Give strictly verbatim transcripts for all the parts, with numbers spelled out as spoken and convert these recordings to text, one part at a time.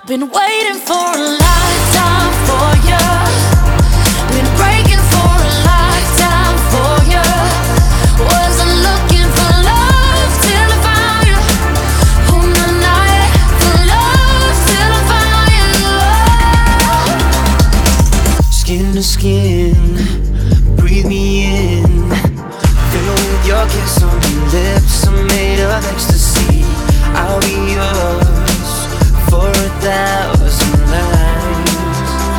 Been waiting for a lifetime for you. Been breaking for a lifetime for you. Wasn't looking for love till I found you. On the night for love till I found you. Skin to skin, breathe me in. Fill with your kiss on your lips. I'm made of ecstasy. I'll be yours for a thousand lives.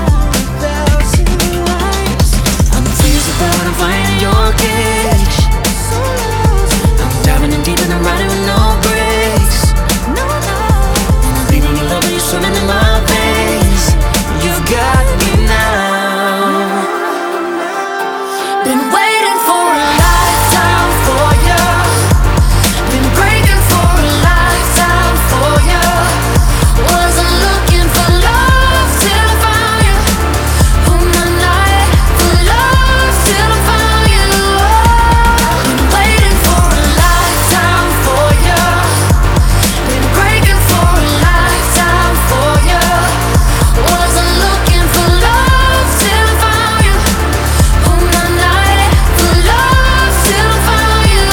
I'm tears about I'm flying in your cage. I'm diving in deep and I'm riding with no brakes. And I'm bleeding your love and you're swimming in my veins. You've got me now. Been waiting for a lifetime for you. Been breaking for a lifetime for you. Wasn't looking for love till I found you. On the night for love till I found you. Been waiting for a lifetime for you. Been breaking for a lifetime for you. Wasn't looking for love till I found you. On the night for love till I found you.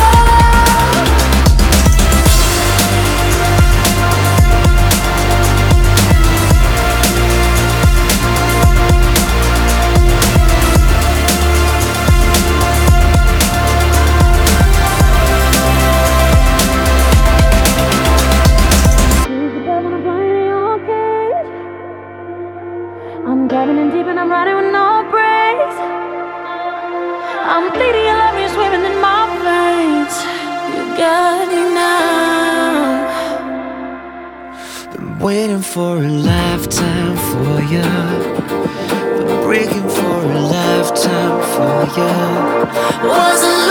I'm diving in deep and I'm riding with no brakes. I'm bleeding your love, you're swimming in my veins. You got me now. Been waiting for a lifetime for you. Been breaking for a lifetime for you. Wasn't